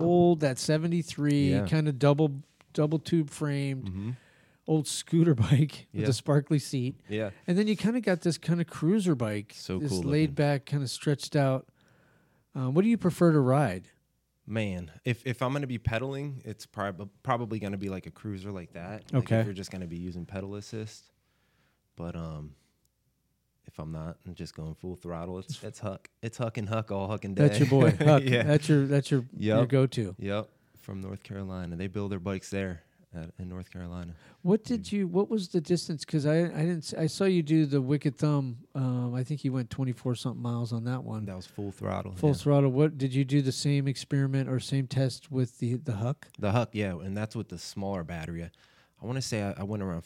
73 kind of double tube framed. Old scooter bike with a sparkly seat. Yeah. And then you kind of got this kind of cruiser bike. So this cool laid back, kind of stretched out. What do you prefer to ride? Man, if I'm going to be pedaling, it's probably going to be like a cruiser like that. Like okay. If you're just going to be using pedal assist. But if I'm not, I'm just going full throttle. It's Huck. It's Huck and Huck all Huck and day. That's your boy, Huck. Yeah. That's your go-to. Yep. From North Carolina. They build their bikes there. In North Carolina. What was the distance? Because I saw you do the Wicked Thumb. I think you went 24 something miles on that one. That was full throttle. Full throttle. What did you do the same experiment or same test with the Huck? The Huck, yeah, and that's with the smaller battery. I want to say I went around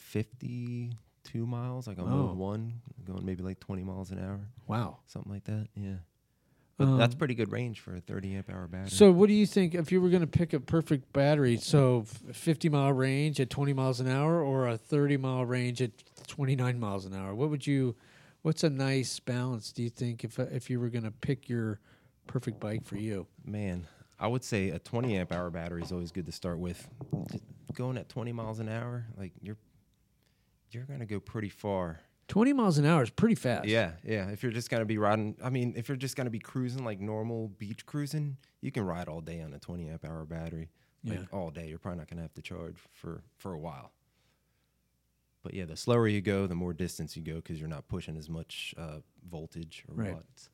52 miles, like on mode 1, going maybe like 20 miles an hour. Wow, something like that. Yeah. But that's pretty good range for a 30 amp hour battery. So what do you think if you were going to pick a perfect battery? So 50-mile range at 20 miles an hour or a 30-mile range at 29 miles an hour? What's a nice balance, do you think, if you were going to pick your perfect bike for you? Man, I would say a 20 amp hour battery is always good to start with. Just going at 20 miles an hour, like you're going to go pretty far. 20 miles an hour is pretty fast. Yeah. If you're just going to be riding, if you're just going to be cruising like normal beach cruising, you can ride all day on a 20 amp hour battery. Like all day. You're probably not going to have to charge for a while. But yeah, the slower you go, the more distance you go because you're not pushing as much voltage or watts.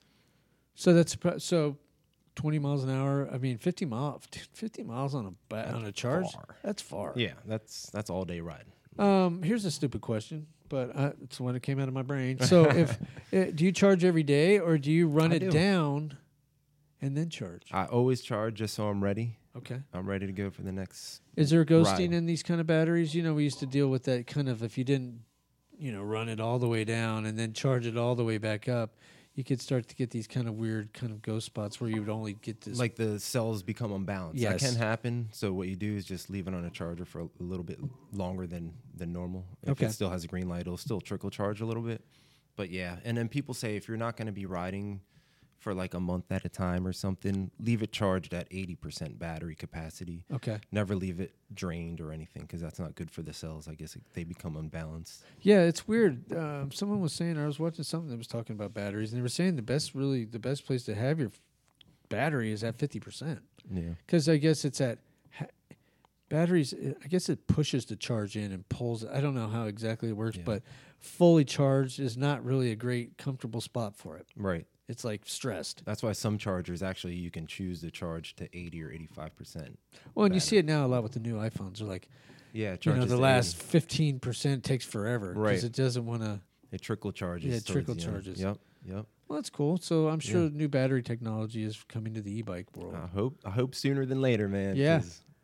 So 20 miles an hour. 50 miles on a charge. Far. That's far. Yeah, that's all day riding. Here's a stupid question. But it's when it came out of my brain. So, do you charge every day, or do you run it down and then charge? I always charge just so I'm ready. Okay, I'm ready to go for the next. Is there ghosting ride. in these kind of batteries? We used to deal with that kind of if you didn't, run it all the way down and then charge it all the way back up, you could start to get these kind of weird kind of ghost spots where you would only get this. Like the cells become unbalanced. Yes. That can happen. So what you do is just leave it on a charger for a little bit longer than normal. If it still has a green light, it'll still trickle charge a little bit. But yeah, and then people say if you're not going to be riding for like a month at a time or something, leave it charged at 80% battery capacity. Okay. Never leave it drained or anything because that's not good for the cells. I guess they become unbalanced. Yeah, it's weird. Someone was saying, I was watching something that was talking about batteries, and they were saying the best place to have your battery is at 50%. Yeah. Because I guess it's at batteries. I guess it pushes the charge in and pulls it. I don't know how exactly it works, but fully charged is not really a great comfortable spot for it. Right. It's like stressed. That's why some chargers actually you can choose to charge to 80 or 85%. Well, and you see it now a lot with the new iPhones. They're like, the last 15% takes forever because it doesn't want to. It trickle charges. Yeah, it trickle charges. Yep. Well, that's cool. So I'm sure new battery technology is coming to the e-bike world. I hope sooner than later, man. Yeah.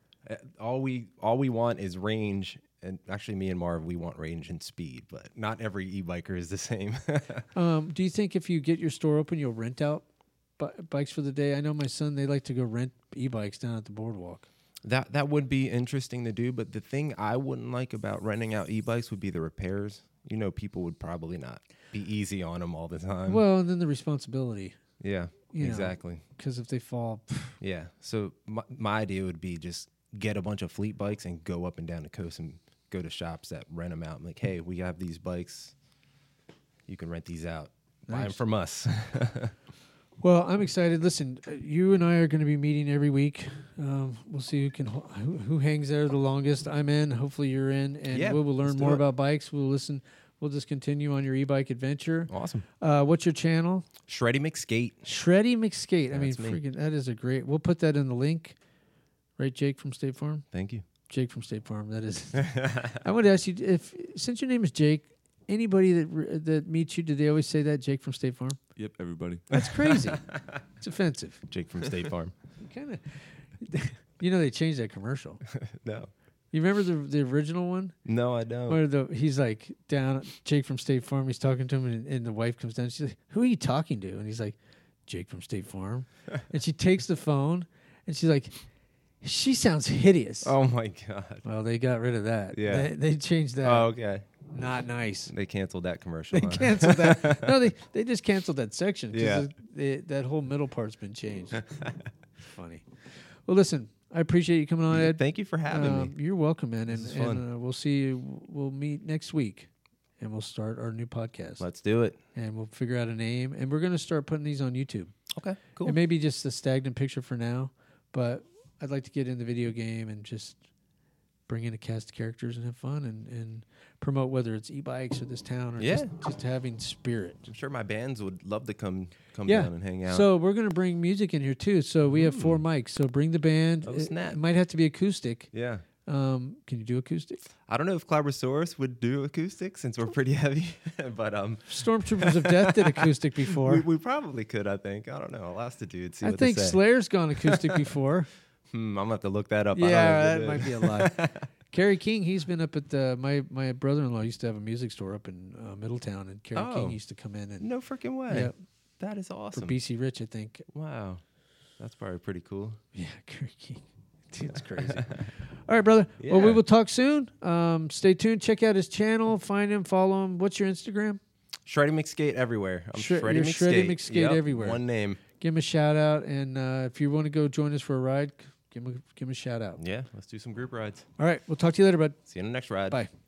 All we want is range. And actually, me and Marv, we want range and speed, but not every e-biker is the same. Do you think if you get your store open, you'll rent out bikes for the day? I know my son, they like to go rent e-bikes down at the boardwalk. That would be interesting to do, but the thing I wouldn't like about renting out e-bikes would be the repairs. People would probably not be easy on them all the time. Well, and then the responsibility. Yeah, exactly. Because if they fall... Yeah, so my idea would be just get a bunch of fleet bikes and go up and down the coast and go to shops that rent them out. I'm like, hey, we have these bikes. You can rent these out. Buy them from us. Well, I'm excited. Listen, you and I are going to be meeting every week. We'll see who hangs there the longest. I'm in. Hopefully, you're in, and we'll learn more about bikes. We'll listen. We'll just continue on your e-bike adventure. Awesome. What's your channel? Shreddy McSkate. Shreddy McSkate. I mean, That's me. freaking, that is a great. We'll put that in the link. Right, Jake from State Farm. Thank you. Jake from State Farm. That is. I want to ask you since your name is Jake, anybody that meets you, do they always say that Jake from State Farm? Yep, everybody. That's crazy. It's offensive. Jake from State Farm. Kind of. They changed that commercial. No. You remember the original one? No, I don't. Where he's like down, Jake from State Farm. He's talking to him, and the wife comes down. She's like, "Who are you talking to?" And he's like, "Jake from State Farm." And she takes the phone, and she's like, "She sounds hideous." Oh my God. Well, they got rid of that. Yeah. They changed that. Oh, okay. Not nice. They canceled that commercial. They canceled that. No, they just canceled that section. Yeah. That whole middle part's been changed. Funny. Well, listen, I appreciate you coming on, Ed. Thank you for having me. You're welcome, man. This is fun. And we'll see you. We'll meet next week, and we'll start our new podcast. Let's do it. And we'll figure out a name, and we're going to start putting these on YouTube. Okay, cool. It may be just a stagnant picture for now, but I'd like to get in the video game and just bring in a cast of characters and have fun and promote whether it's e-bikes or this town or just having spirit. I'm sure my bands would love to come down and hang out. So we're going to bring music in here too. So we have 4 mics. So bring the band. Oh, snap. It might have to be acoustic. Yeah. Can you do acoustic? I don't know if Clabrosaurus would do acoustic since we're pretty heavy, but Stormtroopers of Death did acoustic before. we probably could. I think. I don't know. I'll ask the dude. See I what think they say. Slayer's gone acoustic before. I'm gonna have to look that up. Yeah, that might be a lie. Kerry King, he's been up at my brother-in-law used to have a music store up in Middletown, and Kerry King used to come in and no freaking way. Yep. That is awesome. For BC Rich, I think. Wow, that's probably pretty cool. Yeah, Kerry King. Dude, it's crazy. All right, brother. Yeah. Well, we will talk soon. Stay tuned. Check out his channel. Find him. Follow him. What's your Instagram? Shreddy McSkate everywhere. I'm Shreddy you're McSkate. Shreddy McSkate everywhere. One name. Give him a shout out, and if you want to go join us for a ride, give him a shout out. Yeah, let's do some group rides. All right, we'll talk to you later, bud. See you in the next ride. Bye.